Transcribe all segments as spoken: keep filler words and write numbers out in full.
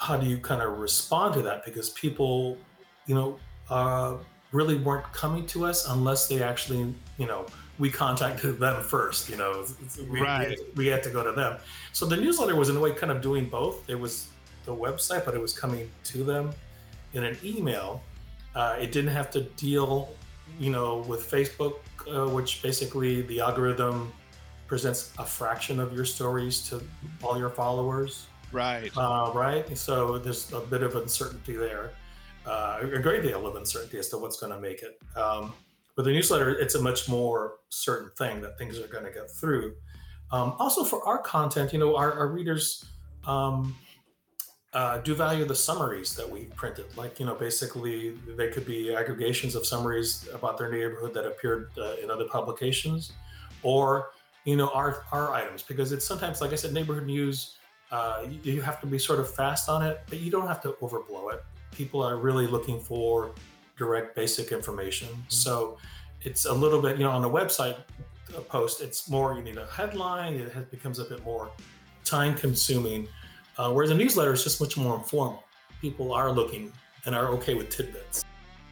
how do you kind of respond to that? Because people, you know, uh, really weren't coming to us unless they actually, you know, we contacted them first. You know, we we had, Right. we had to go to them. So the newsletter was in a way kind of doing both. It was the website, but it was coming to them in an email. Uh, it didn't have to deal, you know, with Facebook, uh, which basically the algorithm presents a fraction of your stories to all your followers. Right. Uh, right. So there's a bit of uncertainty there, uh, a great deal of uncertainty as to what's going to make it. Um, with the newsletter, it's a much more certain thing that things are going to get through. Um, also, for our content, you know, our, our readers um, uh, do value the summaries that we printed. Like, you know, basically, they could be aggregations of summaries about their neighborhood that appeared uh, in other publications, or you know, our our items, because it's sometimes, like I said, neighborhood news. Uh, you, you have to be sort of fast on it, but you don't have to overblow it. People are really looking for direct, basic information. So it's a little bit, you know, on the website uh, post, it's more, you need a headline, it has, becomes a bit more time consuming. Uh, whereas a newsletter is just much more informal. People are looking and are okay with tidbits.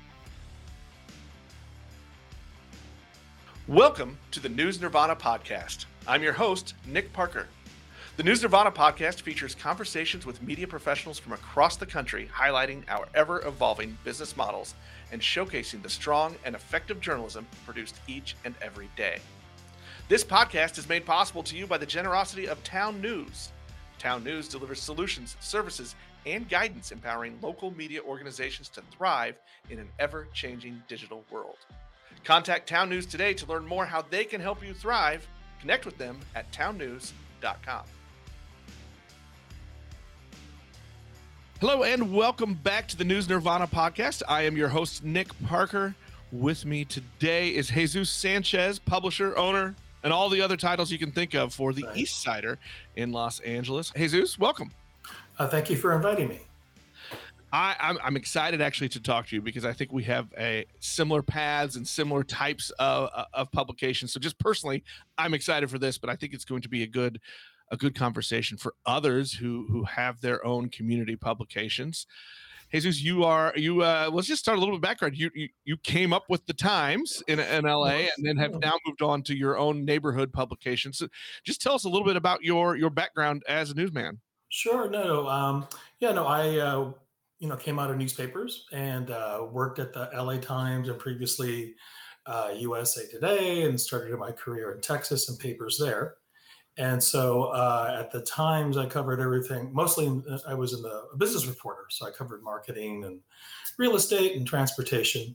Welcome to the News Nirvana podcast. I'm your host, Nick Parker. The News Nirvana podcast features conversations with media professionals from across the country, highlighting our ever-evolving business models and showcasing the strong and effective journalism produced each and every day. This podcast is made possible to you by the generosity of Town News. Town News delivers solutions, services, and guidance empowering local media organizations to thrive in an ever-changing digital world. Contact Town News today to learn more how they can help you thrive. Connect with them at town news dot com. Hello and welcome back to the News Nirvana podcast. I am your host, Nick Parker. With me today is Jesus Sanchez, publisher, owner, and all the other titles you can think of for the Right. East Sider in Los Angeles. Jesus, welcome. Uh, thank you for inviting me. I, I'm, I'm excited actually to talk to you because I think we have a similar paths and similar types of, of publications. So just personally, I'm excited for this, but I think it's going to be a good a good conversation for others who who have their own community publications. Jesus, you are you. Uh, let's just start a little bit of background. You, you you came up with the Times in in L A and then have now moved on to your own neighborhood publications. So just tell us a little bit about your your background as a newsman. Sure. No. no, Um, yeah. No. I uh, you know came out of newspapers and uh, worked at the L A Times and previously uh, U S A Today, and started my career in Texas and papers there. And so uh, at the Times, I covered everything. Mostly, in, I was in the a business reporter, so I covered marketing and real estate and transportation.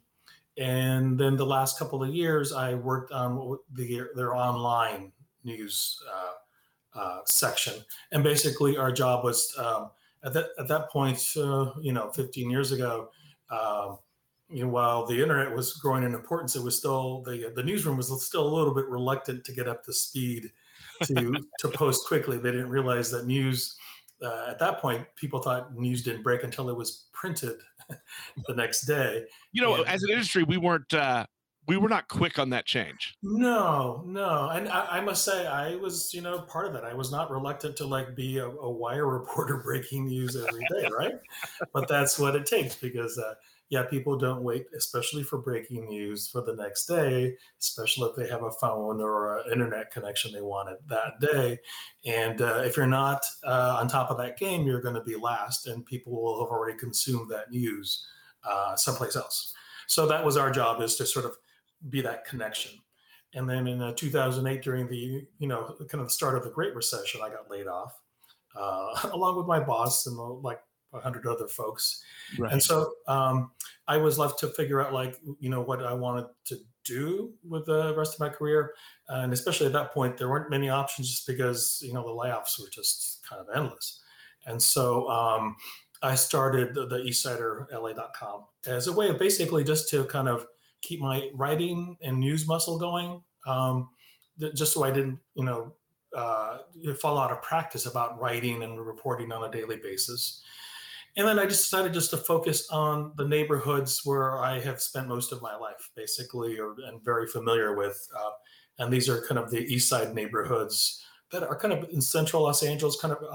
And then the last couple of years, I worked on the their online news uh, uh, section. And basically, our job was um, at that at that point, uh, you know, fifteen years ago. Um, you know, while the internet was growing in importance, it was still the the newsroom was still a little bit reluctant to get up to speed to to post quickly. They didn't realize that news uh, at that point, people thought news didn't break until it was printed the next day. You know, And as an industry, we weren't uh, we were not quick on that change. no, no, and I, I must say, I was, you know, part of that. I was not reluctant to like be a, a wire reporter breaking news every day, right? But that's what it takes because, uh, yeah, people don't wait, especially for breaking news for the next day, especially if they have a phone or an internet connection they wanted that day. And uh, if you're not uh, on top of that game, you're going to be last, and people will have already consumed that news uh, someplace else. So that was our job, is to sort of be that connection. And then in uh, two thousand eight, during the you know kind of the start of the Great Recession, I got laid off, uh, along with my boss and uh, like a hundred other folks. Right. And so um, I was left to figure out like you know what I wanted to do with the rest of my career. And especially at that point, there weren't many options just because you know the layoffs were just kind of endless. And so um, I started the, the eastsider L A dot com as a way of basically just to kind of keep my writing and news muscle going, um, th- just so I didn't, you know, uh, fall out of practice about writing and reporting on a daily basis. And then I just decided just to focus on the neighborhoods where I have spent most of my life, basically, or and very familiar with. Uh, and these are kind of the East Side neighborhoods that are kind of in central Los Angeles, kind of uh,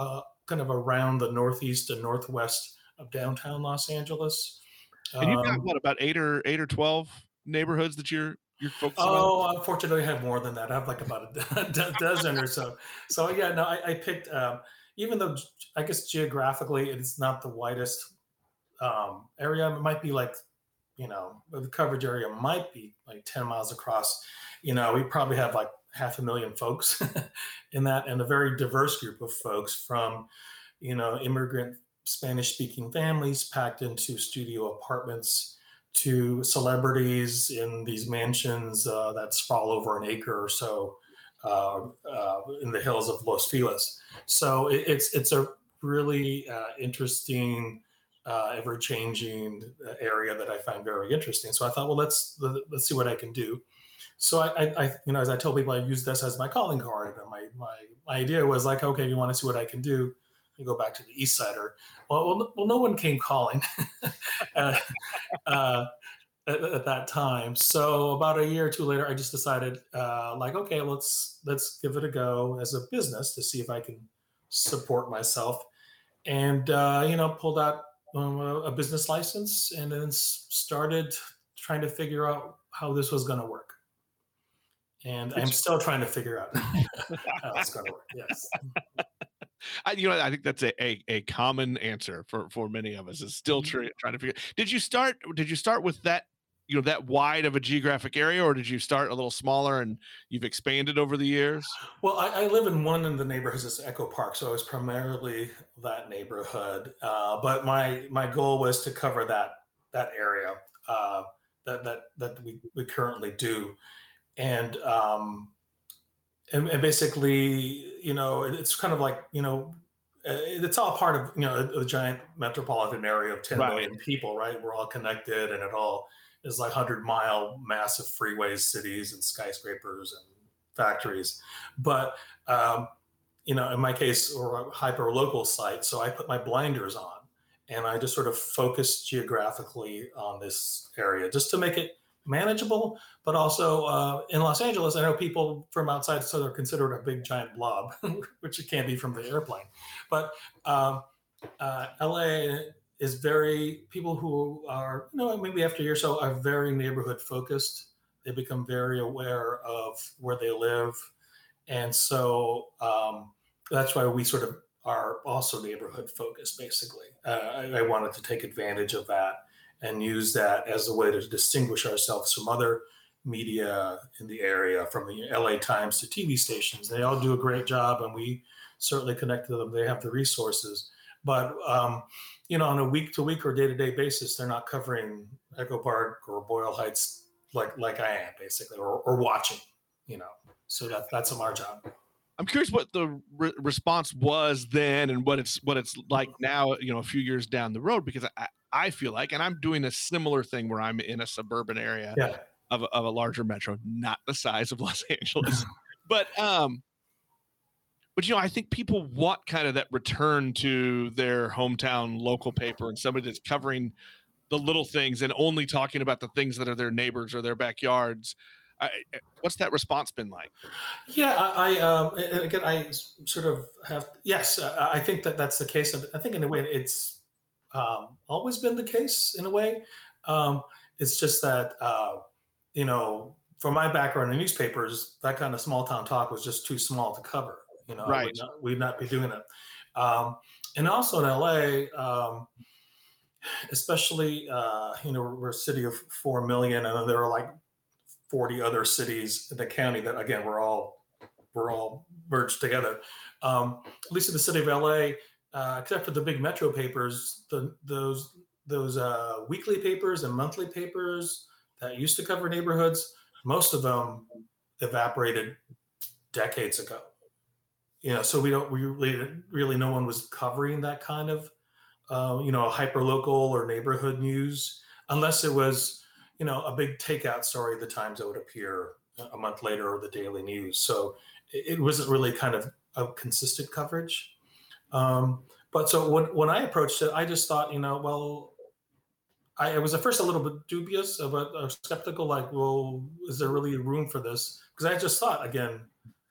kind of around the northeast and northwest of downtown Los Angeles. And you've got Um, what, about eight or eight or twelve neighborhoods that you're you're focusing on? oh, unfortunately, I have more than that. I have like about a do- dozen or so. So yeah, no, I, I picked, um, even though I guess geographically it's not the widest um, area. It might be like, you know, the coverage area might be like ten miles across. You know, we probably have like half a million folks in that, and a very diverse group of folks from, you know, immigrant Spanish speaking families packed into studio apartments to celebrities in these mansions uh, that sprawl over an acre or so uh, uh, in the hills of Los Feliz. So it, it's it's a really uh, interesting, uh, ever-changing uh, area that I find very interesting. So I thought, well, let's let's see what I can do. So I, I, I you know, as I tell people, I use this as my calling card. And my my my idea was like, okay, you want to see what I can do? You go back to the East Sider. Well, well, well no one came calling uh, uh, at, at that time. So about a year or two later, I just decided, uh, like, okay, let's let's give it a go as a business to see if I can support myself, and uh, you know, pulled out um, a, a business license, and then s- started trying to figure out how this was going to work. And I'm still trying to figure out how it's going to work. Yes. I, you know, I think that's a, a, a common answer for, for many of us is still Mhm. try, trying to figure. Did you start? Did you start with that? You know, that wide of a geographic area, or did you start a little smaller and you've expanded over the years? Well, I, I live in one of the neighborhoods, it's Echo Park, so it's primarily that neighborhood. Uh, but my my goal was to cover that that area uh, that that that we, we currently do, and um, and, and basically, you know, it, it's kind of like, you know, uh, it's all part of, you know, a, a giant metropolitan area of ten Right. million people, right? We're all connected, and it all is like hundred mile massive freeways, cities, and skyscrapers and factories. But um, you know, in my case, or a hyper local site, so I put my blinders on and I just sort of focus geographically on this area just to make it manageable. But also uh, in Los Angeles, I know people from outside, so they're considered a big giant blob, which it can be from the airplane. But um, uh, L A is very, people who are, you know, maybe after a year or so, are very neighborhood focused. They become very aware of where they live. And so um, that's why we sort of are also neighborhood focused, basically. Uh, I, I wanted to take advantage of that and use that as a way to distinguish ourselves from other media in the area, from the L A Times to T V stations. They all do a great job, and we certainly connect to them. They have the resources. But, um, you know, on a week to week or day to day basis, they're not covering Echo Park or Boyle Heights like like I am, basically, or, or watching, you know. So that, that's our job. I'm curious what the re- response was then and what it's what it's like now, you know, a few years down the road, because I, I feel like, and I'm doing a similar thing where I'm in a suburban area Yeah. of, a- of a larger metro, not the size of Los Angeles, but, um, but, you know, I think people want kind of that return to their hometown local paper and somebody that's covering the little things and only talking about the things that are their neighbors or their backyards. I, what's that response been like? Yeah, I, I um, and again, I sort of have, yes, I I think that that's the case. I think in a way it's um, always been the case in a way. Um, it's just that, uh, you know, from my background in newspapers, that kind of small town talk was just too small to cover. You know, I Right. would not, we'd not be doing it. Um, and also in L A, um, especially, uh, you know, we're a city of four million, and there are like forty other cities in the county that, again, we're all we're all merged together. Um, at least in the city of L A, uh, except for the big metro papers, the those those uh, weekly papers and monthly papers that used to cover neighborhoods, most of them evaporated decades ago. You know, so we don't we really really no one was covering that kind of uh, you know, hyper local or neighborhood news, unless it was, you know, a big takeout story at the Times that would appear a month later, or the Daily News. So it, it wasn't really kind of a consistent coverage. Um, but so when, when I approached it, I just thought, you know, well, I, I was at first a little bit dubious, about, uh, skeptical, like, well, is there really room for this? Because I just thought, again,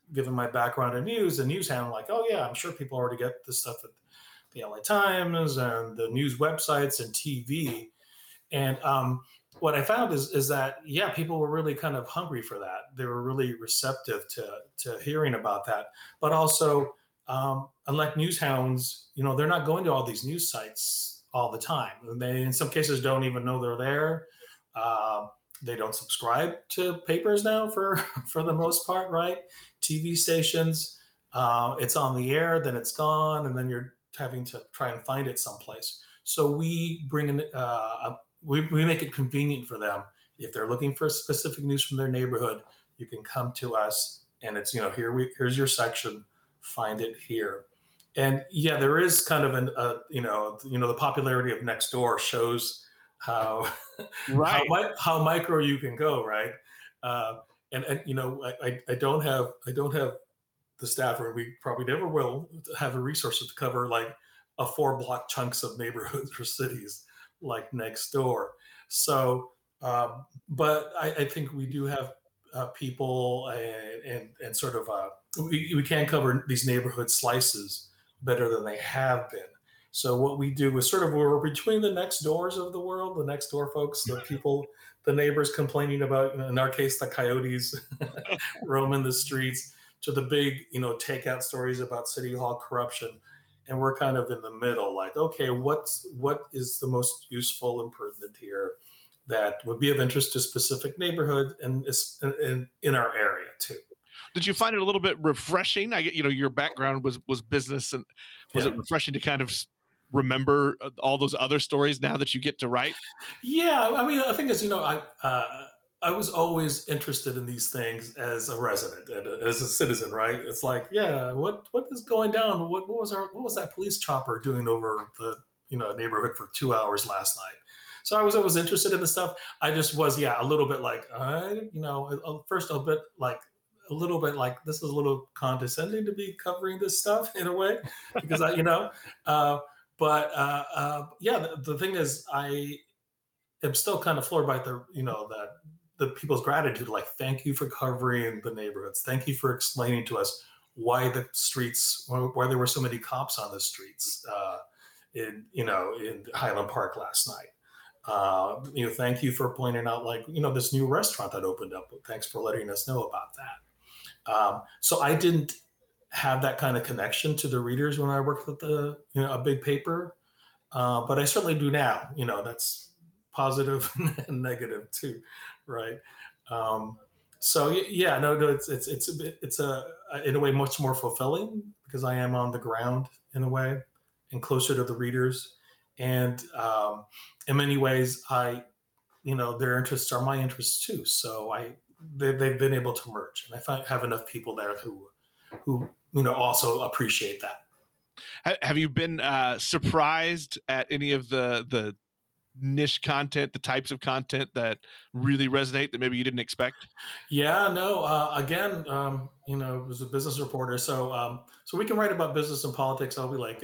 given my background in news and news handling, like, oh yeah, I'm sure people already get this stuff at the L A Times and the news websites and T V. And um, what I found is is that yeah, people were really kind of hungry for that. They were really receptive to to hearing about that. But also, um, unlike news hounds, you know, they're not going to all these news sites all the time. And they, in some cases, don't even know they're there. Uh, they don't subscribe to papers now for for the most part, right? T V stations, uh, it's on the air, then it's gone, and then you're having to try and find it someplace. So we bring in, uh, we, we make it convenient for them. If they're looking for specific news from their neighborhood, you can come to us, and it's, you know, here we here's your section, find it here. And yeah, there is kind of an, uh, you know, you know, the popularity of Nextdoor shows how how, Right. mi- how micro you can go, right? Uh, and and you know, I, I I don't have I don't have the staff, or we probably never will have the resources to cover like a four block chunks of neighborhoods or cities like next door. So, um, but I, I think we do have uh, people and, and and sort of uh, we, we can cover these neighborhood slices better than they have been. So what we do is sort of we're between the next doors of the world, the next door folks, the people, the neighbors complaining about, in our case, the coyotes roaming the streets, to the big, you know, takeout stories about city hall corruption. And we're kind of in the middle, like, okay, what's what is the most useful and pertinent here that would be of interest to specific neighborhood and in, in our area too. Did you find it a little bit refreshing? I get, you know, your background was was business, and was Yeah. it refreshing to kind of s- remember uh, all those other stories now that you get to write? Yeah, I mean, I think as you know, I uh, I was always interested in these things as a resident and uh, as a citizen, right? It's like, yeah, what what is going down? What, what was our what was that police chopper doing over the you know neighborhood for two hours last night? So I was always interested in the stuff. I just was, yeah, a little bit like, I, you know, uh, first a bit like a little bit like this is a little condescending to be covering this stuff in a way because I, you know, uh, but uh, uh, yeah, the, the thing is, I am still kind of floored by the you know that the people's gratitude, like thank you for covering the neighborhoods, thank you for explaining to us why the streets why, why there were so many cops on the streets uh, in you know in Highland Park last night. Uh, you know, thank you for pointing out like you know this new restaurant that opened up. Thanks for letting us know about that. Um, so I didn't have that kind of connection to the readers when I worked with the you know a big paper, uh, but I certainly do now. You know, that's positive and negative too, right? Um, so y- yeah, no, no, it's it's it's a bit, it's a in a way much more fulfilling because I am on the ground in a way and closer to the readers, and um, in many ways, I you know their interests are my interests too. So I they, they've been able to merge, and I find, have enough people there who who you know also appreciate that. Ha- Have you been uh, surprised at any of the the niche content, the types of content that really resonate that maybe you didn't expect? Yeah, no. Uh, again, um, you know, was a business reporter, so um, so we can write about business and politics. I'll be like,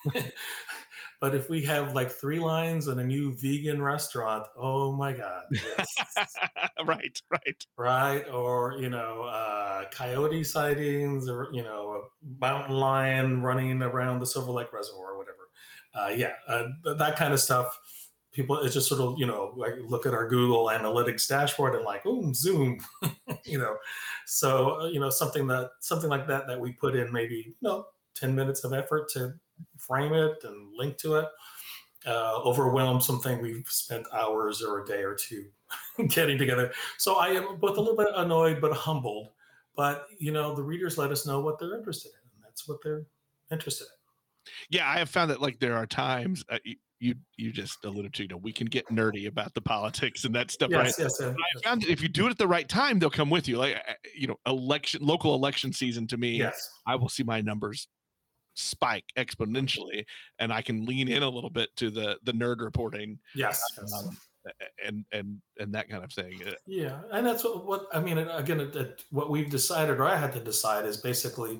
but if we have like three lines and a new vegan restaurant, oh my god, yes, Right, right. right? Or you know, uh, coyote sightings, or you know, a mountain lion running around the Silver Lake Reservoir, or whatever. Uh, yeah, uh, th- that kind of stuff. People, it's just sort of you know, like look at our Google Analytics dashboard and like, boom, zoom, you know. So uh, you know, something that something like that that we put in maybe you know ten minutes of effort to frame it and link to it. Uh, overwhelm something we've spent hours or a day or two getting together. So I am both a little bit annoyed but humbled. But you know, the readers let us know what they're interested in, and that's what they're interested Yeah, I have found that like there are times uh, you, you you just alluded to, you know, we can get nerdy about the politics and that stuff, in. right? Yes, yes, yes, But I found that if you do it at the right time, they'll come with you. Like uh, you know, election, local election season to me, yes, I will see my numbers spike exponentially, and I can lean in a little bit to the the nerd reporting, yes, yes. um, and and and that kind of thing. Uh, Yeah, and that's what, what I mean. Again, it, it, what we've decided, or I had to decide, is basically,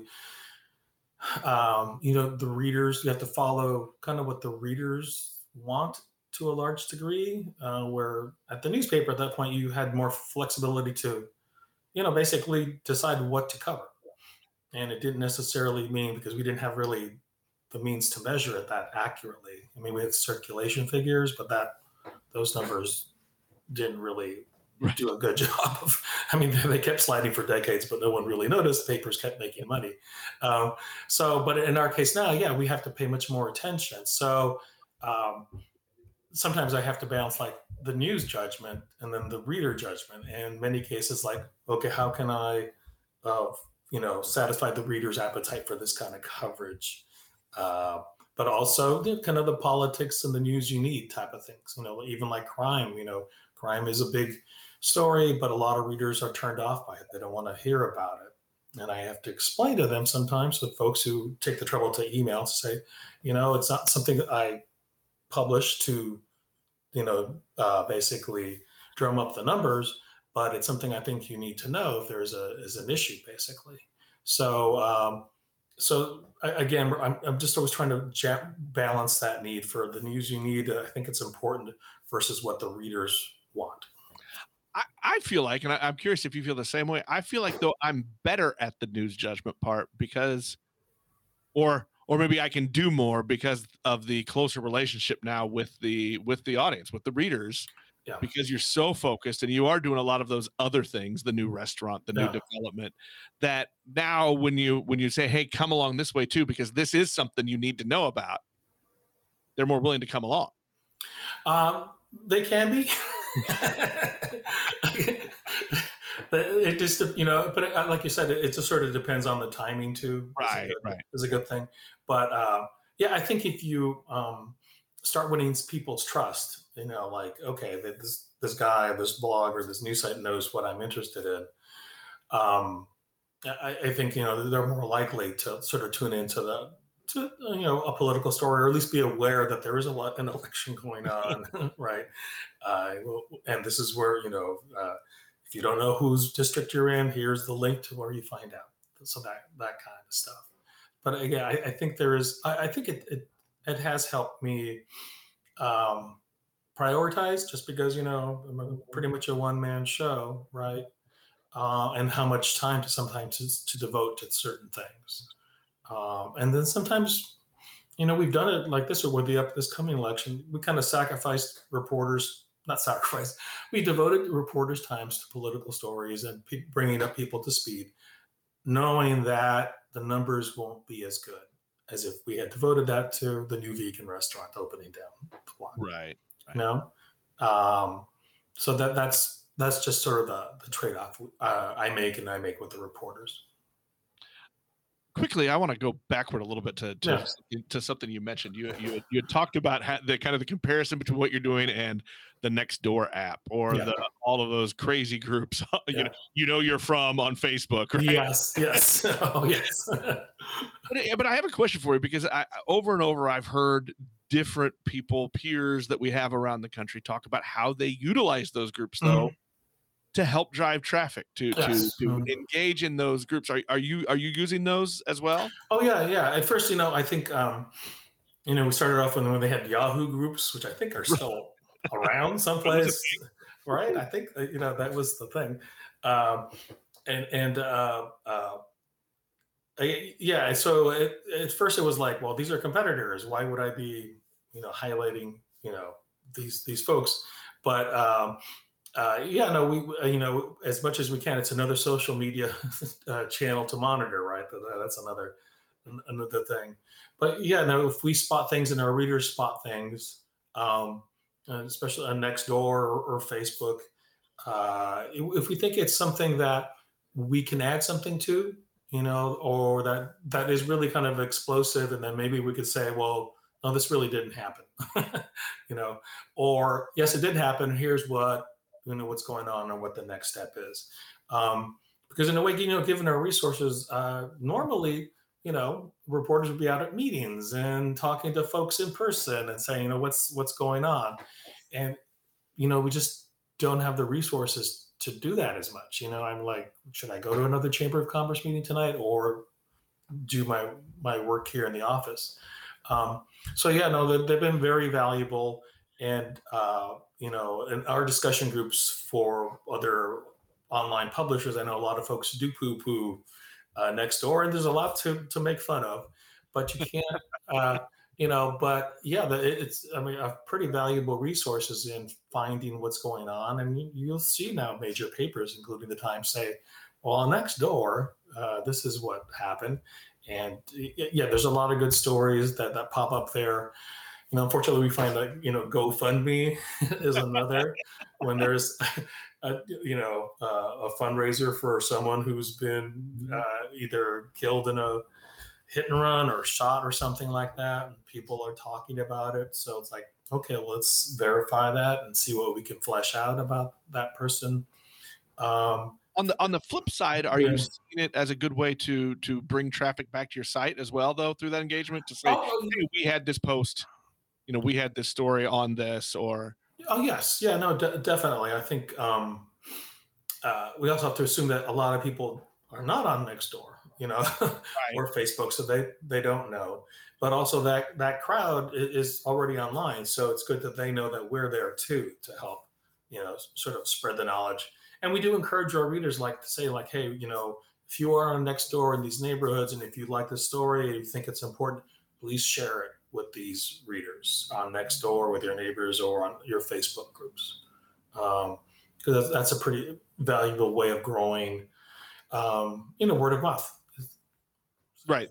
um, you know, the readers. You have to follow kind of what the readers want to a large degree. Uh, where at the newspaper at that point, you had more flexibility to, you know, basically decide what to cover. and it didn't necessarily mean because we didn't have really the means to measure it that accurately. I mean, we had circulation figures, but that those numbers didn't really Right. do a good job of. I mean, they kept sliding for decades, but no one really noticed. Papers kept making money. Um, so, but in our case now, yeah, we have to pay much more attention. So um, sometimes I have to balance like the news judgment and then the reader judgment. And in many cases, like, okay, how can I, uh, you know, satisfy the reader's appetite for this kind of coverage? Uh, but also the, kind of the politics and the news you need type of things. You know, even like crime. You know, crime is a big story, but a lot of readers are turned off by it. They don't want to hear about it. And I have to explain to them sometimes, with folks who take the trouble to email to say, you know, it's not something that I publish to, you know, uh, basically drum up the numbers, but it's something I think you need to know if there's a is an issue, basically. So, um, so I, again, I'm, I'm just always trying to ja- balance that need for the news you need. I think it's important versus what the readers want. I, I feel like, and I, I'm curious if you feel the same way. I feel like though I'm better at the news judgment part because, or or maybe I can do more because of the closer relationship now with the with the audience, with the readers. Yeah. Because you're so focused and you are doing a lot of those other things, the new restaurant, the new Yeah. development, that now when you when you say, hey, come along this way too, because this is something you need to know about, they're more willing to come along. Um, they can be. But it just, you know, but it, like you said, it, it just sort of depends on the timing too. Right, is a, right. is a good thing. But uh, yeah, I think if you um, start winning people's trust, you know, like, okay, this this guy, this blog or this news site knows what I'm interested in. Um, I, I think, you know, they're more likely to sort of tune into the, to, you know, a political story, or at least be aware that there is a lot, an election going on, right? Uh, and this is where, you know, uh, if you don't know whose district you're in, here's the link to where you find out. So that that kind of stuff. But again, I, I think there is. I, I think it, it it has helped me um, prioritize, just because, you know, I'm a, pretty much a one man show, right? Uh, and how much time to sometimes to, to devote to certain things. Um, and then sometimes, you know, we've done it like this, or with the up this coming election, we kind of sacrificed reporters, not sacrificed, we devoted reporters' times to political stories and pe- bringing up people to speed, knowing that the numbers won't be as good as if we had devoted that to the new vegan restaurant opening down the block. Right. right. You know, um, so that that's that's just sort of the, the trade-off uh, I make and I make with the reporters. Quickly, I want to go backward a little bit to to, Yeah. to something you mentioned. You you you had talked about ha- the kind of the comparison between what you're doing and the Nextdoor app, or Yeah. the all of those crazy groups. you Yeah. know, you know you're from on Facebook, right? Yes, yes, oh yes. But, but I have a question for you, because I, over and over I've heard different people, peers that we have around the country, talk about how they utilize those groups though Mhm. to help drive traffic, to Yes. to to Mhm. engage in those groups. Are are you are you using those as well? Oh yeah, yeah. At first, you know, I think um, you know, we started off when, when they had Yahoo groups, which I think are still around someplace, right? I think uh, you know that was the thing, um, and and uh, uh, I, yeah. So it, at first it was like, well, these are competitors. Why would I be, you know, highlighting, you know, these these folks? But um, uh, yeah, no, we, uh, you know, as much as we can, it's another social media uh, channel to monitor, right? That- That's another another thing. But yeah, no, if we spot things and our readers spot things, um, uh, especially on Nextdoor or, or Facebook, uh, if if we think it's something that we can add something to, you know, or that that is really kind of explosive, and then maybe we could say, well, no, this really didn't happen, you know, or yes, it did happen. Here's what, you know, what's going on and what the next step is. Um, because in a way, you know, given our resources, uh, normally, you know, reporters would be out at meetings and talking to folks in person and saying, you know, what's what's going on, and you know, we just don't have the resources to do that as much. You know, I'm like, should I go to another Chamber of Commerce meeting tonight, or do my my work here in the office? Um, so yeah, no, they, they've been very valuable, and uh, you know, in our discussion groups for other online publishers, I know a lot of folks do poo-poo uh, next door, and there's a lot to to make fun of, but you can't. Uh, you know, but yeah, the, it's I mean, a pretty valuable resources in finding what's going on, and you, you'll see now major papers, including the Times, say, "Well, next door, uh, this is what happened," and yeah, there's a lot of good stories that that pop up there. You know, unfortunately, we find that you know GoFundMe is another when there's a, you know uh, a fundraiser for someone who's been uh, either killed in a hit and run or shot or something like that, and people are talking about it. So it's like, okay, well, let's verify that and see what we can flesh out about that person. Um, On the on the flip side, are yeah. you seeing it as a good way to to bring traffic back to your site as well, though, through that engagement to say, Oh, hey, we had this post, you know, we had this story on this, or oh yes, yeah, no, de- definitely. I think um, uh, we also have to assume that a lot of people are not on Nextdoor, you know, right, or Facebook, so they they don't know. But also that that crowd i- is already online, so it's good that they know that we're there too to help, you know, s- sort of spread the knowledge. And we do encourage our readers, like to say, like, hey, you know, if you are on Nextdoor in these neighborhoods, and if you like the story and you think it's important, please share it with these readers on Nextdoor, with your neighbors, or on your Facebook groups. Um, because that's, that's a pretty valuable way of growing, um, you know, word of mouth. right.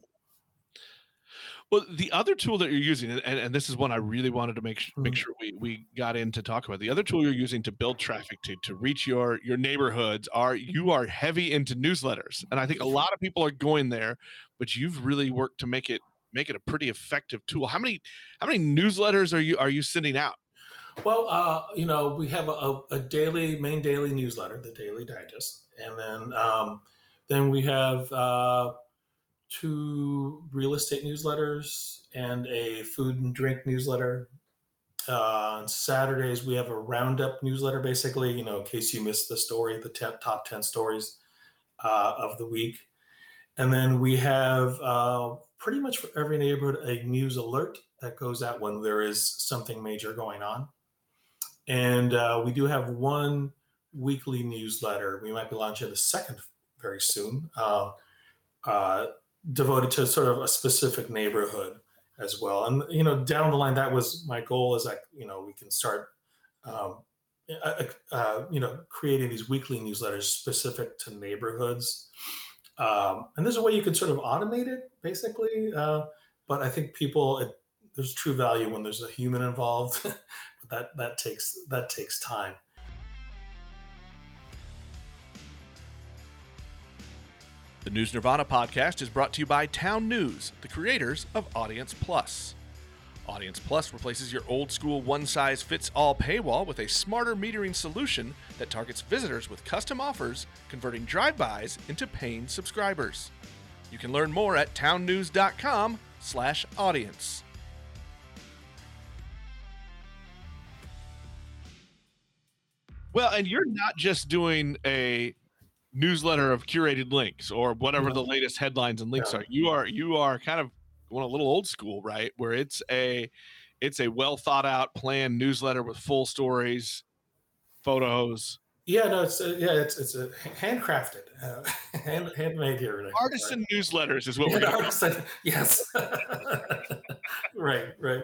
Well, the other tool that you're using, and, and this is one I really wanted to make make Mhm. sure we, we got in to talk about. The other tool you're using to build traffic to to reach your your neighborhoods are you are heavy into newsletters, and I think a lot of people are going there, but you've really worked to make it make it a pretty effective tool. How many how many newsletters are you are you sending out? Well, uh, you know, we have a, a daily, main daily newsletter, the Daily Digest, and then um, then we have uh, two real estate newsletters and a food and drink newsletter. Uh, on Saturdays, we have a roundup newsletter, basically, you know, in case you missed the story, the te- top ten stories uh, of the week. And then we have uh, pretty much for every neighborhood a news alert that goes out when there is something major going on. And uh, we do have one weekly newsletter. We might be launching the second very soon, uh, uh, devoted to sort of a specific neighborhood as well. And you know, down the line, that was my goal. Is that you know we can start, um, uh, uh, you know, creating these weekly newsletters specific to neighborhoods. Um, and there's a way you can sort of automate it, basically. Uh, but I think people, it, there's true value when there's a human involved. But that that takes that takes time. The News Nirvana podcast is brought to you by Town News, the creators of Audience Plus. Audience Plus replaces your old school one-size-fits-all paywall with a smarter metering solution that targets visitors with custom offers, converting drive-bys into paying subscribers. You can learn more at townnews.com slash audience. Well, and you're not just doing a newsletter of curated links or whatever the Yeah, latest headlines and links yeah. are. You are you are kind of going a little old school, right? Where it's a it's a well thought out planned newsletter with full stories, photos, Yeah, no, it's uh, yeah, it's it's a handcrafted, uh, hand handmade here, right? artisan newsletters is what we're Yeah, going to the call artist said- yes, right, right.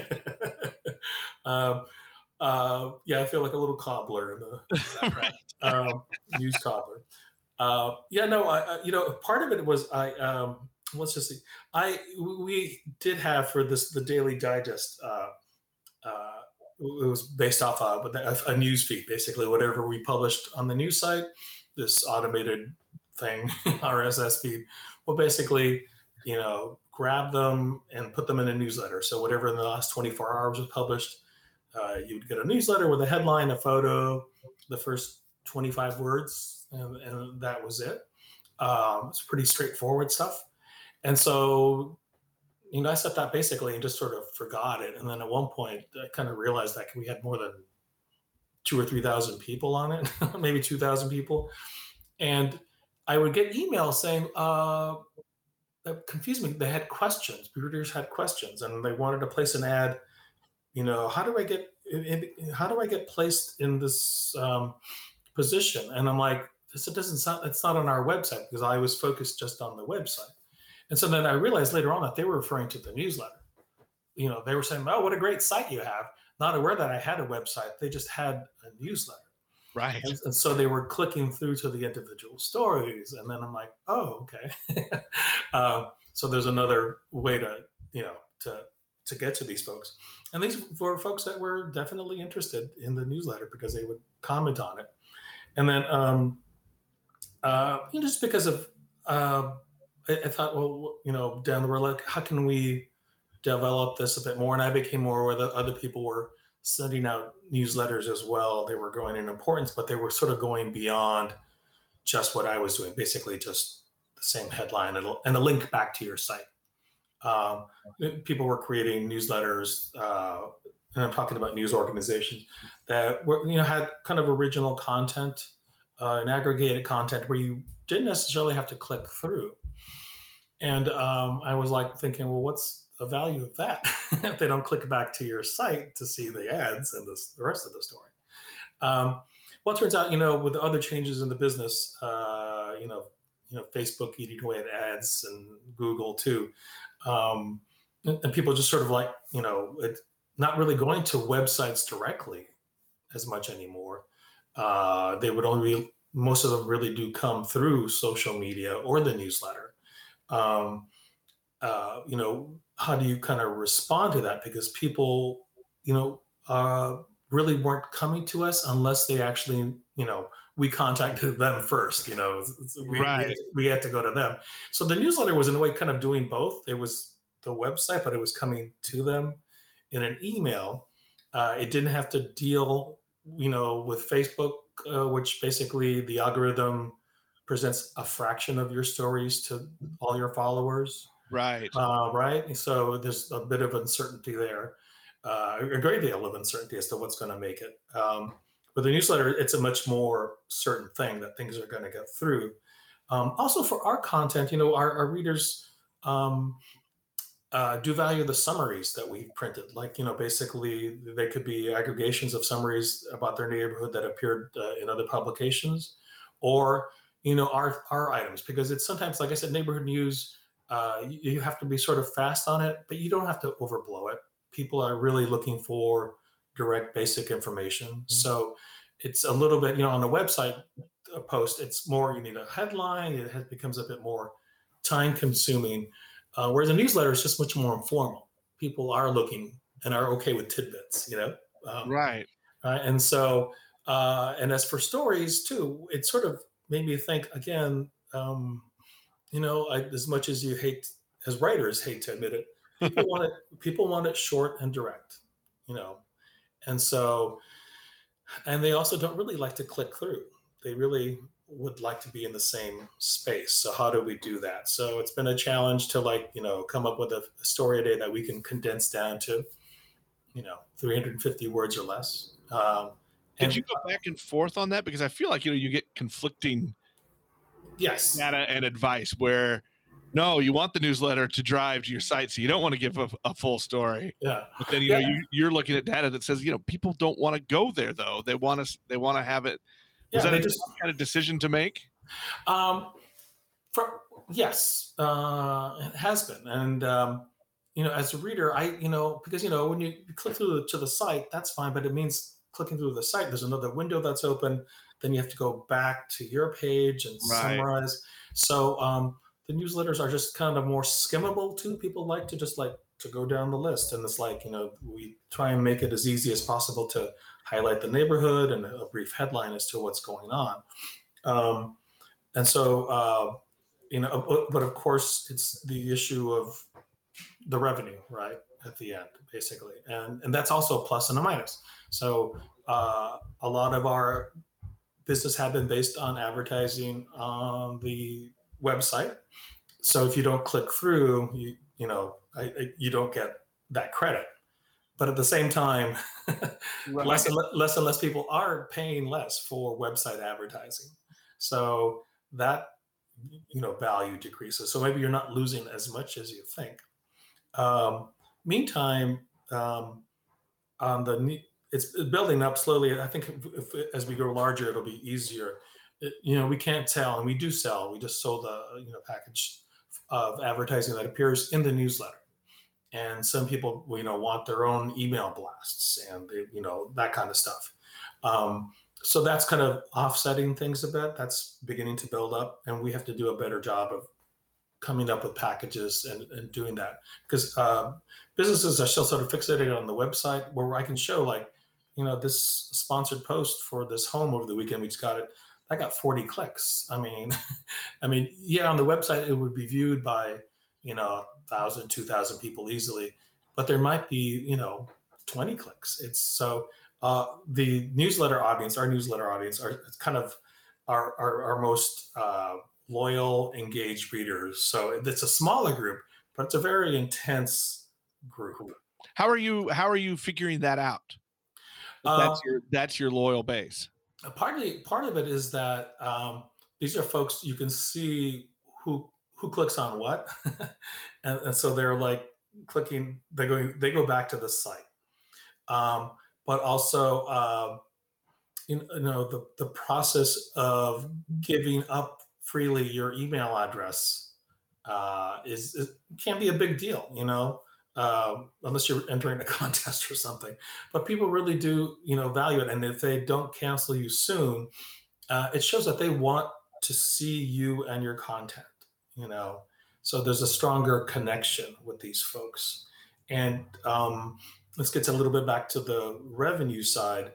um, uh, yeah, I feel like a little cobbler in the it. background, Right. um, news cobbler. Uh, yeah, no, I, I, you know, part of it was I. Um, let's just see, I we did have for this the Daily Digest. Uh, uh, it was based off of a, a news feed, basically whatever we published on the news site. This automated thing, R S S feed, will basically, you know, grab them and put them in a newsletter. So whatever in the last twenty-four hours was published, uh, you'd get a newsletter with a headline, a photo, the first twenty-five words, and, and that was it. Um, it's pretty straightforward stuff. And so you know, I set that basically and just sort of forgot it. And then at one point, I kind of realized that we had more than two or three thousand people on it, maybe two thousand people, and I would get emails saying, uh, that confused me. They had questions. Readers had questions, and they wanted to place an ad. You know, how do I get? In, in- how do I get placed in this um, position? And I'm like, this it doesn't sound, it's not on our website because I was focused just on the website. And so then I realized later on that they were referring to the newsletter. You know, they were saying, "Oh, what a great site you have." Not aware that I had a website. They just had a newsletter. Right. And, and so they were clicking through to the individual stories. And then I'm like, oh, okay. um, so there's another way to, you know, to, to get to these folks. And these were folks that were definitely interested in the newsletter because they would comment on it. And then, um, uh, you know, just because of, uh, I, I thought, well, you know, down the road, like, how can we develop this a bit more? And I became more aware that other people were sending out newsletters as well. They were growing in importance, but they were sort of going beyond just what I was doing, basically just the same headline and, and a link back to your site. Um, people were creating newsletters, uh, and I'm talking about news organizations that were, you know, had kind of original content, uh, and aggregated content where you didn't necessarily have to click through. And um, I was like thinking, well, what's the value of that if they don't click back to your site to see the ads and this, the rest of the story? Um, well, it turns out, you know, with the other changes in the business, uh, you know, you know, Facebook eating away at ads and Google too, um, and, and people just sort of like, you know, it, not really going to websites directly as much anymore. Uh, they would only be, most of them really do come through social media or the newsletter. Um, uh, you know, how do you kind of respond to that? Because people, you know, uh, really weren't coming to us unless they actually, you know, we contacted them first, you know, we, Right. we, we had to go to them. So the newsletter was in a way kind of doing both. It was the website, but it was coming to them in an email. Uh, it didn't have to deal, you know, with Facebook, uh, which basically the algorithm presents a fraction of your stories to all your followers. Right. Uh, right. So there's a bit of uncertainty there, uh, a great deal of uncertainty as to what's going to make it. Um, but the newsletter, it's a much more certain thing that things are going to get through. Um, also for our content, you know, our, our readers um, uh, do value the summaries that we've printed. Like, you know, basically they could be aggregations of summaries about their neighborhood that appeared uh, in other publications, or, you know, our, our items, because it's sometimes, like I said, neighborhood news, Uh, you, you have to be sort of fast on it, but you don't have to overblow it. People are really looking for direct, basic information. So it's a little bit, you know, on the website a post, it's more, you need a headline, it has, becomes a bit more time consuming. Uh, whereas a newsletter is just much more informal. People are looking and are okay with tidbits, you know? Um, Right. uh, and so, uh, and as for stories too, it sort of made me think again, um, you know, I, as much as you hate, as writers hate to admit it, people want it. People want it short and direct, you know, and so, and they also don't really like to click through. They really would like to be in the same space. So how do we do that? So it's been a challenge to, like, you know, come up with a story a day that we can condense down to, you know, three hundred fifty words or less. Um, Did and you go back and forth on that? Because I feel like, you know, you get conflicting yes, data and advice where, no, you want the newsletter to drive to your site, so you don't want to give a, a full story. yeah, But then, you yeah. know, you, you're looking at data that says, you know, people don't want to go there though. They want to, they want to have it. Was Yeah, that they a just kind of decision to make? Um, for yes, uh, it has been, and um, you know, as a reader, I you know because you know when you click through to the site, that's fine, but it means clicking through the site. There's another window that's open. Then you have to go back to your page and Right. summarize. So um, the newsletters are just kind of more skimmable too. People like to just like to go down the list, and it's like, you know, we try and make it as easy as possible to highlight the neighborhood and a brief headline as to what's going on. Um, and so, uh, you know, but, but of course, it's the issue of the revenue, right, at the end, basically. And, and that's also a plus and a minus. So uh, a lot of our business have been based on advertising on the website. So if you don't click through, you, you know, I, I, you don't get that credit. But at the same time, Right. less, and le- less and less people are paying less for website advertising. So that, you know, value decreases. So maybe you're not losing as much as you think. Um, meantime, um, on the ne- it's building up slowly. I think if, if, as we grow larger, it'll be easier. it, you know, we can't tell, and we do sell. We just sold a you know package of advertising that appears in the newsletter. And some people, you know, want their own email blasts and they, you know that kind of stuff. Um, so that's kind of offsetting things a bit. That's beginning to build up, and we have to do a better job of coming up with packages and, and doing that because uh, businesses are still sort of fixated on the website where I can show like, you know, this sponsored post for this home over the weekend. We just got it. I got forty clicks. I mean, I mean, yeah, on the website it would be viewed by, you know, thousand, two thousand people easily, but there might be, you know, twenty clicks. It's so uh, the newsletter audience, our newsletter audience, are kind of our our, our most uh, loyal, engaged readers. So it's a smaller group, but it's a very intense group. How are you? How are you figuring that out? That Uh, that's your that's your loyal base. partly, part of it is that um, these are folks you can see who who clicks on what, and, and so they're like clicking. They go they go back to the site, um, but also. Uh, you know the, the process of giving up freely your email address uh, is, is can be a big deal, you know, uh, unless you're entering a contest or something. But people really do, you know, value it, and if they don't cancel you soon, uh, it shows that they want to see you and your content, you know. So there's a stronger connection with these folks, and um, let's get to a little bit back to the revenue side.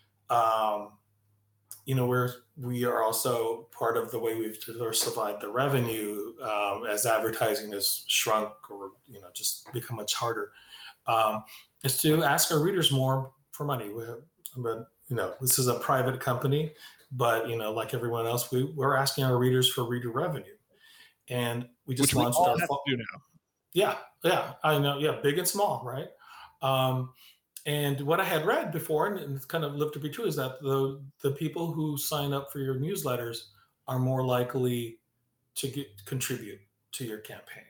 Um, you know, we're we are also part of the way we've diversified the revenue um, as advertising has shrunk or you know just become much harder. Um, is to ask our readers more for money. We have, but you know, this is a private company, but you know, like everyone else, we we're asking our readers for reader revenue, and we just Which launched we all our have fall. to do now. Yeah, yeah, I know. Yeah, big and small, right? Um, and what I had read before, and it's kind of lived to be true, is that the the people who sign up for your newsletters are more likely to get contribute to your campaign.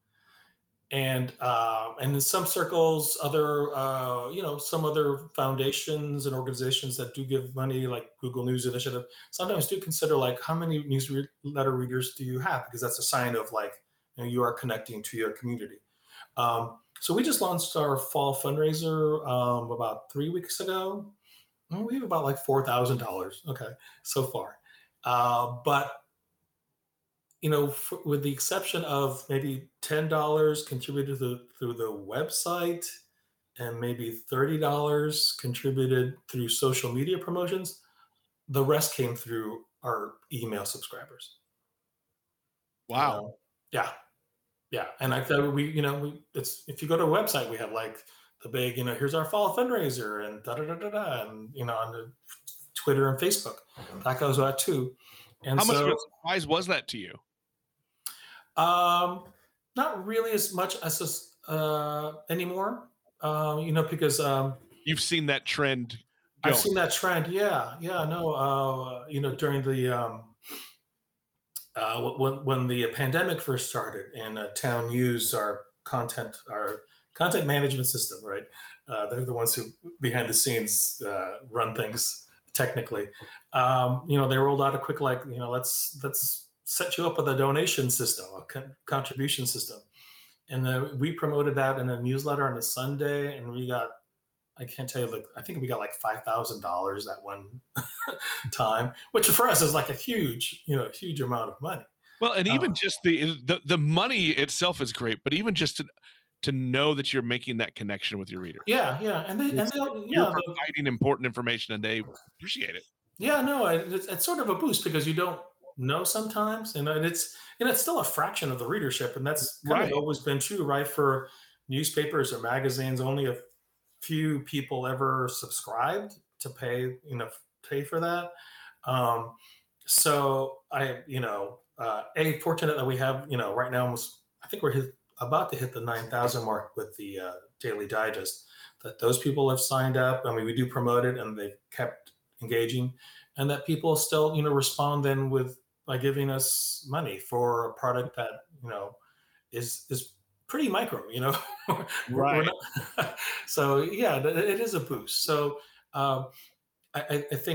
And uh, and in some circles, other uh, you know some other foundations and organizations that do give money, like Google News Initiative, sometimes do consider like how many newsletter readers do you have, because that's a sign of like you know you are connecting to your community. Um, so we just launched our fall fundraiser um, about three weeks ago. Well, we have about like four thousand dollars. Okay, so far, uh, but you know, f- with the exception of maybe ten dollars contributed to, through the website, and maybe thirty dollars contributed through social media promotions, the rest came through our email subscribers. You Wow. know? Yeah. Yeah, and I thought we, you know, we it's if you go to a website, we have like the big, you know, here's our fall fundraiser and da da da da da, and you know, on the Twitter and Facebook, that goes out too. And How much of a so, surprise was that to you? um, not really as much as this, uh, anymore, uh, you know, because um, You've seen that trend I've going. seen that trend. Yeah, yeah, no, uh, you know, during the um, uh, when when the pandemic first started and uh, town used our content our content management system, right? Uh, they're the ones who behind the scenes uh, run things technically. Um, you know, they rolled out a quick like you know let's let's set you up with a donation system, a con- contribution system, and then we promoted that in a newsletter on a Sunday, and we got. I can't tell you, like, I think we got like five thousand dollars that one time, which for us is like a huge, you know, huge amount of money. Well, and even Uh, just the the the money itself is great, but even just to to know that you're making that connection with your reader. yeah, yeah, and they, and It's, they, you're yeah, the, providing important information and they appreciate it. yeah, no, it, it's, it's sort of a boost because you don't know sometimes, and it's and it's still a fraction of the readership, and that's kind of Right. always been true, right? For newspapers or magazines, only a few people ever subscribed to pay, you know, pay for that. Um, so I, you know, uh, a fortunate that we have, you know, right now almost, I think we're hit, about to hit the nine thousand mark with the uh, Daily Digest. That those people have signed up. I mean, we do promote it, and they've kept engaging, and that people still, you know, respond then with by giving us money for a product that you know is is pretty micro, you know. we're, we're Right. not, so yeah, th- it is a boost. So um, I, I I think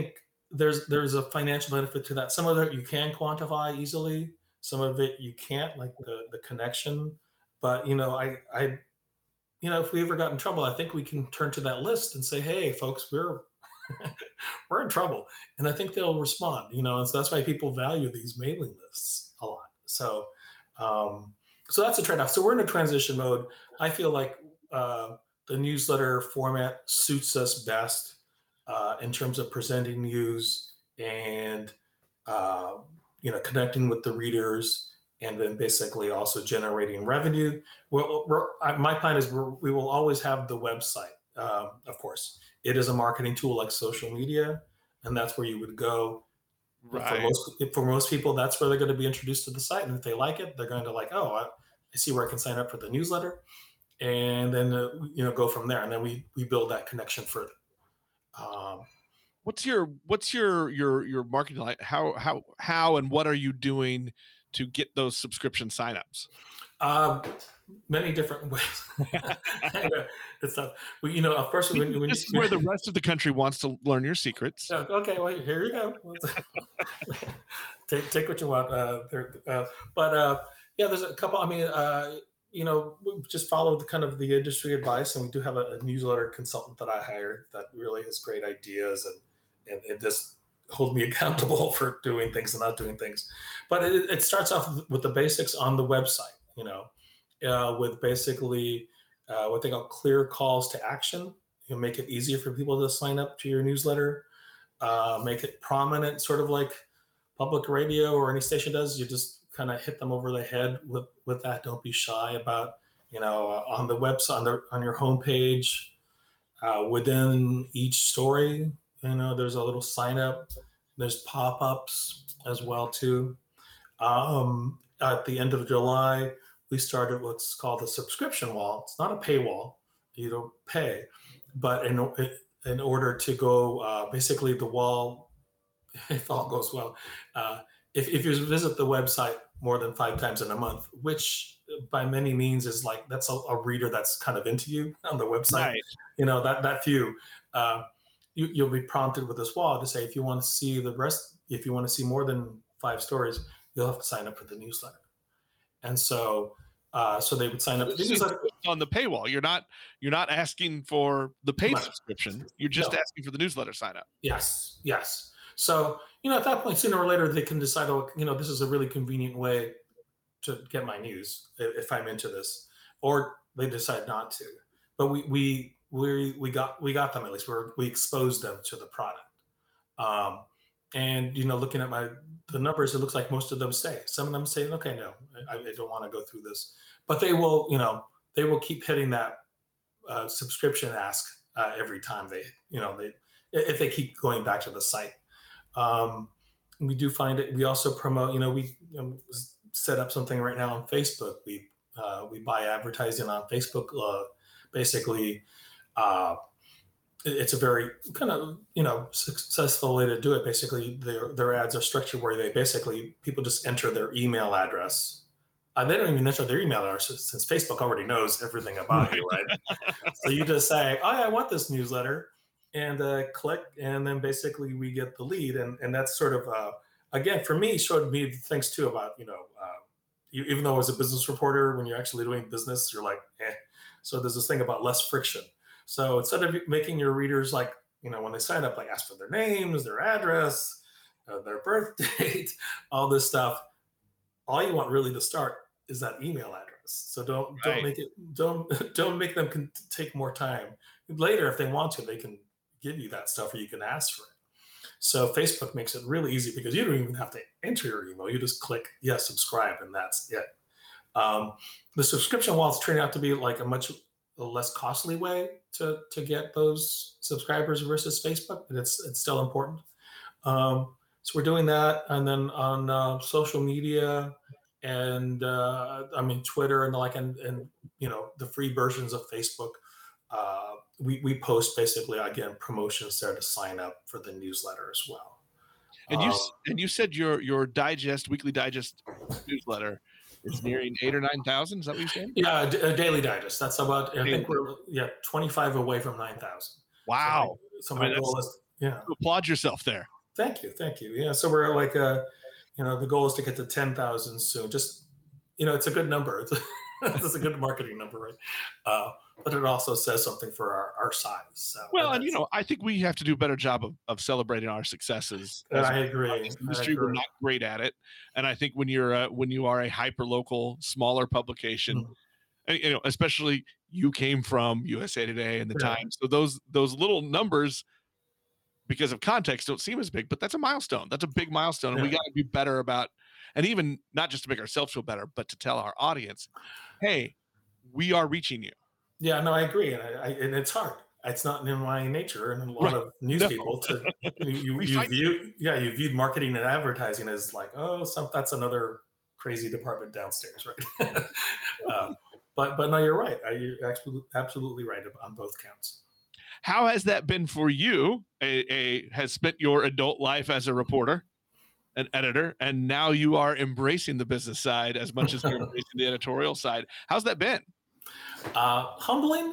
there's there's a financial benefit to that. Some of it you can quantify easily. Some of it you can't, like the the connection. But you know, I I you know, if we ever got in trouble, I think we can turn to that list and say, "Hey, folks, we're we're in trouble," and I think they'll respond. You know, and so that's why people value these mailing lists a lot. So, um, so that's a trade-off. So we're in a transition mode. I feel like uh, the newsletter format suits us best uh, in terms of presenting news and uh, you know connecting with the readers, and then basically also generating revenue. Well, we're, I, my plan is we're, we will always have the website. Um, of course, it is a marketing tool like social media, and that's where you would go. Right. For most for most people, that's where they're going to be introduced to the site, and if they like it, they're going to like, oh, I, I see where I can sign up for the newsletter, and then uh, you know go from there, and then we we build that connection further. Um, what's your what's your your your marketing like? How how how and what are you doing to get those subscription signups? Um, many different ways. It's a, well, you know, of course, when, when this is where the rest of the country wants to learn your secrets. Okay, well, here you go. take take what you want. Uh, there, uh, but uh, yeah, there's a couple. I mean, uh, you know, we just follow the kind of the industry advice, and we do have a, a newsletter consultant that I hired that really has great ideas and and, and just hold me accountable for doing things and not doing things. But it, it starts off with the basics on the website. You know, uh, with basically uh, what they call clear calls to action. You know, make it easier for people to sign up to your newsletter. Uh, make it prominent, sort of like public radio or any station does. You just kind of hit them over the head with, with that. Don't be shy about, you know, uh, on the website, on, the, on your homepage, uh, within each story, you know, there's a little sign up. There's pop-ups as well too. Um, at the end of July, we started what's called the subscription wall. It's not a paywall. You don't pay, but in in order to go, uh, basically the wall, if all goes well, uh, if, if you visit the website more than five times in a month, which by many means is like, that's a, a reader that's kind of into you on the website, right. You know, that, that few, uh, you, you'll be prompted with this wall to say, if you want to see the rest, if you want to see more than five stories, you'll have to sign up for the newsletter. And so, uh, so they would sign up for the newsletter. On the paywall. You're not, you're not asking for the paid right. subscription. You're just no. asking for the newsletter sign up. Yes. Yes. So, you know, at that point, sooner or later, they can decide, oh, you know, this is a really convenient way to get my news if I'm into this, or they decide not to. But we, we, we, we got, we got them at least. We're, we exposed them to the product. Um, and, you know, looking at my, the numbers, it looks like most of them stay. Some of them say, okay, no, I, I don't want to go through this, but they will, you know, they will keep hitting that uh, subscription ask uh, every time they, you know, they, if they keep going back to the site. Um, we do find it. We also promote, you know, we you know, set up something right now on Facebook. We, uh, we buy advertising on Facebook. Uh, basically, uh, it's a very kind of, you know, successful way to do it. Basically, their, their ads are structured where they basically, people just enter their email address. Uh, they don't even enter their email address since Facebook already knows everything about you, right? So you just say, oh, I want this newsletter, and uh, click, and then basically we get the lead. And, and that's sort of, uh, again, for me, showed me things too about, you know, uh, you, even though as a business reporter, when you're actually doing business, you're like, eh. So there's this thing about less friction. So instead of making your readers, like, you know, when they sign up, like ask for their names, their address, uh, their birth date, all this stuff, all you want really to start is that email address. So don't right. don't make it don't don't make them con- take more time. Later, if they want to, they can give you that stuff, or you can ask for it. So Facebook makes it really easy because you don't even have to enter your email. You just click yes, subscribe, and that's it. Um, the subscription wall is turning out to be like a much a less costly way to to get those subscribers versus Facebook, but it's it's still important. Um, so we're doing that, and then on uh, social media, and uh, I mean Twitter and like and and you know the free versions of Facebook, uh, we we post basically again promotions there to sign up for the newsletter as well. And you um, and you said your your digest weekly digest newsletter is nearing eight or nine thousand. Is that what you're saying? Yeah, a, a daily digest. That's about. I think we're yeah twenty-five away from nine thousand. Wow. So, so my I mean, goal is yeah. Applaud yourself there. Thank you, thank you. Yeah, so we're like, uh, you know, the goal is to get to ten thousand soon. Just, you know, it's a good number. It's a, it's a good marketing number, right? Uh, but it also says something for our, our size. So Well, and you that's, know, I think we have to do a better job of, of celebrating our successes as I well. In agree. this I industry. We're agree. not great at it, and I think when you're a, when you are a hyper local, smaller publication, Mhm. and, you know, especially you came from U S A Today and the Yeah, Times, so those those little numbers, because of context, don't seem as big, but that's a milestone. That's a big milestone, and we yeah, got to be better about, and even not just to make ourselves feel better, but to tell our audience, hey, we are reaching you. yeah. No, I agree, and I, I and it's hard. It's not in my nature, and a lot Right? of news No, people to you you, we you fight you. view yeah you viewed marketing and advertising as like, oh, some that's another crazy department downstairs, right? uh, but but no, you're right. I, you're absolutely absolutely right on both counts. How has that been for you? A, a has spent your adult life as a reporter, an editor, and now you are embracing the business side as much as you're embracing the editorial side. How's that been? Uh, humbling.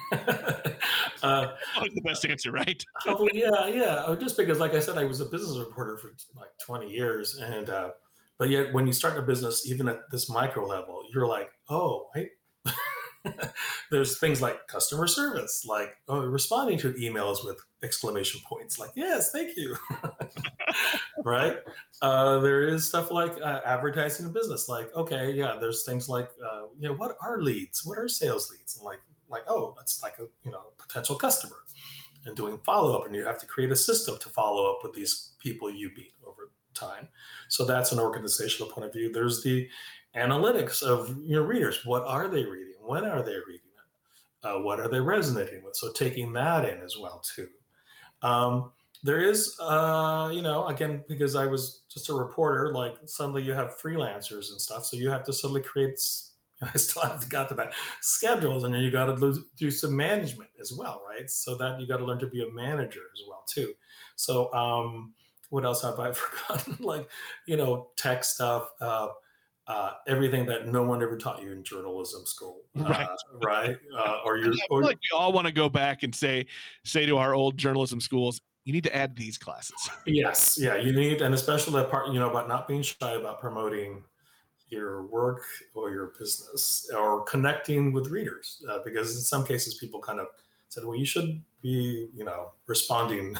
uh, Always the best answer, right? humbling, yeah, yeah. Uh, Just because, like I said, I was a business reporter for like twenty years, and uh, but yet when you start a business, even at this micro level, you're like, oh, I there's things like customer service, like oh, responding to emails with exclamation points, like yes, thank you, right? Uh, there is stuff like uh, advertising a business, like okay, yeah, there's things like uh, you know what are leads, what are sales leads, and like like oh, that's like a you know potential customer, and doing follow up, and you have to create a system to follow up with these people you meet over time. So that's an organizational point of view. There's the analytics of your readers. What are they reading? When are they reading it? Uh, what are they resonating with? So taking that in as well too. Um, there is, uh, you know, again because I was just a reporter. Like suddenly you have freelancers and stuff, so you have to suddenly create. I still haven't got to that schedules, and then you got to do some management as well, right? So that you got to learn to be a manager as well too. So um, what else have I forgotten? Like you know, tech stuff. Uh, uh, everything that no one ever taught you in journalism school, Right. uh, right? Uh, or And you're, I feel or like we all want to go back and say say to our old journalism schools, you need to add these classes. yes, yeah, you need, and especially that part, you know, about not being shy about promoting your work or your business or connecting with readers, uh, because in some cases people kind of said, well, you should be, you know, responding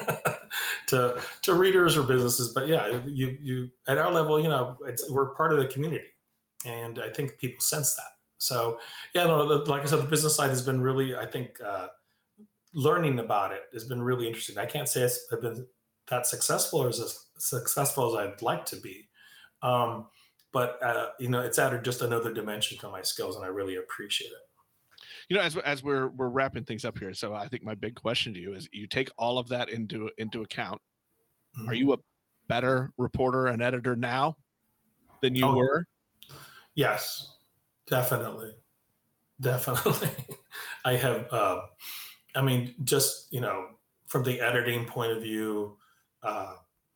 to to readers or businesses. But yeah, you you at our level, you know, it's, we're part of the community, and I think people sense that. So yeah, no, like I said, the business side has been really, I think, uh, learning about it has been really interesting. I can't say it's been that successful or as successful as I'd like to be. Um, but uh, you know, it's added just another dimension to my skills, and I really appreciate it. You know, as as we're we're wrapping things up here, so I think my big question to you is: you take all of that into into account. Are Mhm. you a better reporter and editor now than you Oh, were? yes, definitely, definitely. I have. Uh, I mean, just you know, from the editing point of view, uh,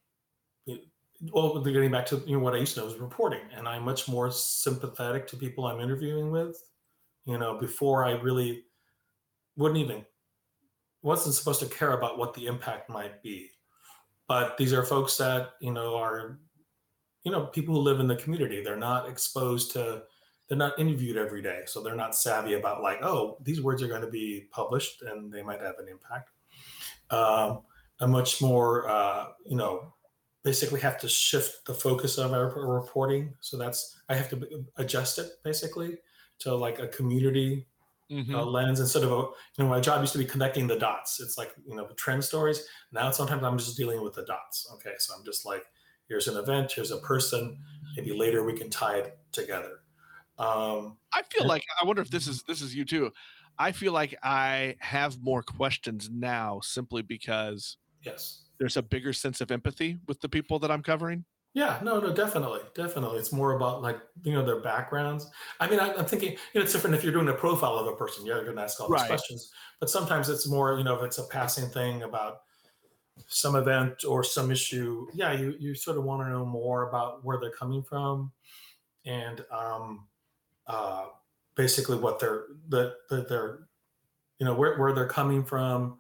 well, getting back to you know what I used to know was reporting, and I'm much more sympathetic to people I'm interviewing with. You know, before I really wouldn't even wasn't supposed to care about what the impact might be. But these are folks that you know are you know people who live in the community. They're not exposed to. They're not interviewed every day, so they're not savvy about like, oh, these words are going to be published and they might have an impact. Um, a much more, uh, you know, basically have to shift the focus of our reporting. So that's I have to adjust it basically to like a community uh, Mm-hmm. lens instead of a, you know my job used to be connecting the dots. It's like you know trend stories. Now sometimes I'm just dealing with the dots. Okay, so I'm just like here's an event, here's a person. Maybe later we can tie it together. Um, I feel and like I wonder if this is this is you too. I feel like I have more questions now simply because yes. there's a bigger sense of empathy with the people that I'm covering. Yeah, no, no, definitely, definitely. It's more about like you know their backgrounds. I mean, I, I'm thinking you know it's different if you're doing a profile of a person. Yeah, you're going to ask all these Right. questions, but sometimes it's more you know if it's a passing thing about some event or some issue. Yeah, you you sort of want to know more about where they're coming from and um, uh, basically what they're the, the, they're you know where, where they're coming from,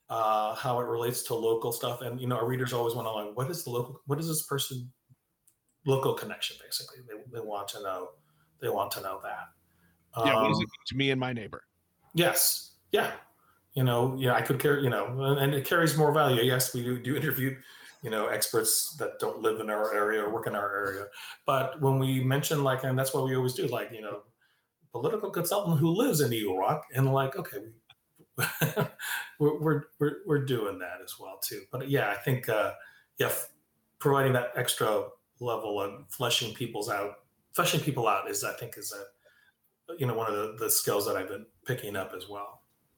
uh, how it relates to local stuff. And, you know, our readers always want to know, what is the local, what is this person, local connection, basically. They, they want to know, they want to know that. Yeah, Um, what does it mean to me and my neighbor? Yes. Yeah. You know, yeah, I could carry, you know, and, and it carries more value. Yes, we do, do interview, you know, experts that don't live in our area or work in our area. But when we mention, like, and that's what we always do, like, you know, political consultant who lives in Eagle Rock, and like, okay, we, we're, we're, we're, we're doing that as well too. But yeah, I think, uh, yeah, providing that extra level of fleshing people's out, fleshing people out is, I think, is a, you know, one of the, the skills that I've been picking up as well.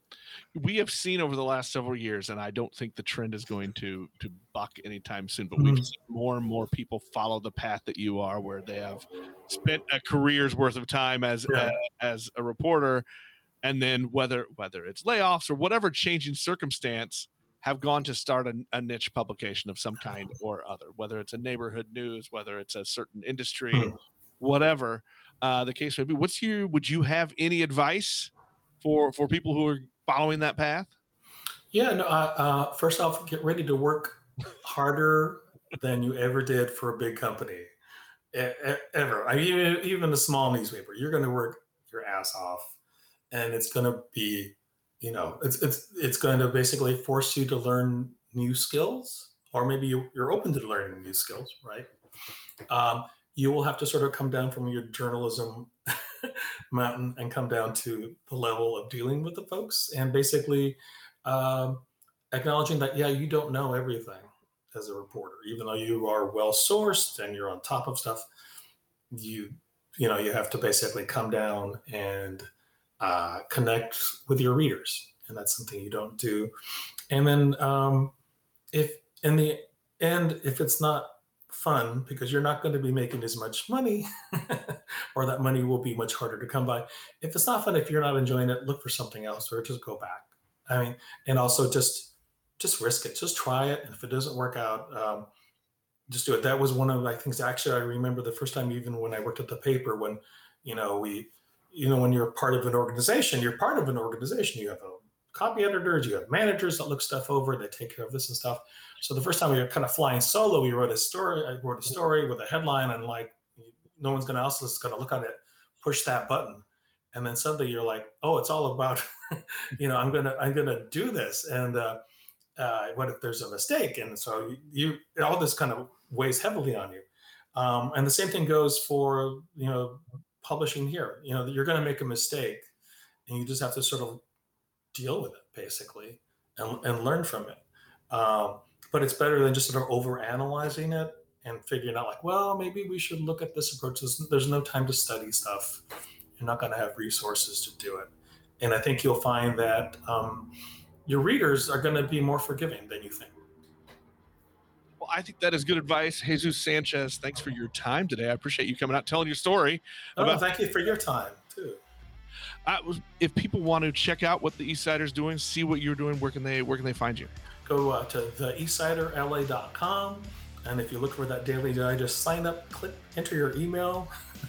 We have seen over the last several years, and I don't think the trend is going to to buck anytime soon, but we've seen more and more people follow the path that you are, where they have spent a career's worth of time as Yeah. uh, as a reporter, and then whether whether it's layoffs or whatever changing circumstance, have gone to start a, a niche publication of some kind or other, whether it's a neighborhood news, whether it's a certain industry, Hmm. whatever uh, the case may be. What's your, would you have any advice for for people who are following that path? Yeah, no, uh, uh, first off, get ready to work harder than you ever did for a big company, e- e- ever. I mean, even, even a small newspaper, you're going to work your ass off, and it's going to be, you know, it's it's it's going to basically force you to learn new skills, or maybe you, you're open to learning new skills, right? Um, you will have to sort of come down from your journalism mountain and come down to the level of dealing with the folks, and basically um, acknowledging that, yeah, you don't know everything as a reporter, even though you are well sourced and you're on top of stuff. You, you know, you have to basically come down and uh, connect with your readers, and that's something you don't do. And then um, if in the end, if it's not fun, because you're not going to be making as much money, or that money will be much harder to come by. If it's not fun, if you're not enjoying it, look for something else, or just go back. I mean, and also just just risk it, just try it, and if it doesn't work out, um, just do it. That was one of the things. Actually, I remember the first time, even when I worked at the paper, when you know we, you know, when you're part of an organization, you're part of an organization. You have a copy editors, you have managers that look stuff over, they take care of this and stuff. So the first time we were kind of flying solo, we wrote a story. I wrote a story with a headline, and like, no one's going to else is going to look at it, push that button, and then suddenly you're like, oh, it's all about, you know, I'm gonna I'm gonna do this, and uh, uh, what if there's a mistake? And so you, you all this kind of weighs heavily on you. Um, and the same thing goes for, you know, publishing here. You know, you're going to make a mistake, and you just have to sort of deal with it, basically, and, and learn from it. Um, but it's better than just sort of over analyzing it and figuring out, like, well, maybe we should look at this approach. There's, there's no time to study stuff. You're not going to have resources to do it. And I think you'll find that um, your readers are going to be more forgiving than you think. Well, I think that is good advice. Jesus Sanchez, thanks for your time today. I appreciate you coming out, telling your story. Oh, about- thank you for your time, too. Uh, if people want to check out what the East Sider's doing, see what you're doing, where can they where can they find you? Go uh, to the east sider L A dot com, and if you look for that daily digest, sign up, click, enter your email,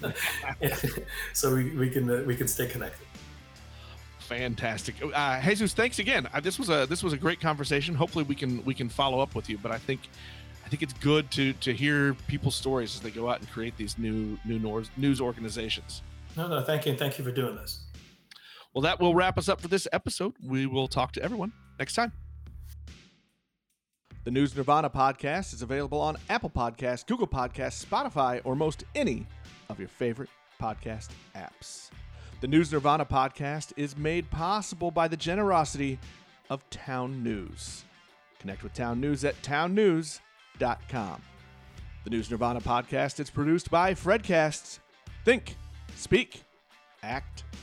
so we, we can uh, we can stay connected. Fantastic, uh, Jesus. Thanks again. Uh, this was a this was a great conversation. Hopefully, we can we can follow up with you. But I think I think it's good to to hear people's stories as they go out and create these new new news organizations. No, no, thank you, and thank you for doing this. Well, that will wrap us up for this episode. We will talk to everyone next time. The News Nirvana podcast is available on Apple Podcasts, Google Podcasts, Spotify, or most any of your favorite podcast apps. The News Nirvana podcast is made possible by the generosity of Town News. Connect with Town News at town news dot com. The News Nirvana podcast is produced by Fredcasts. Think, speak, act,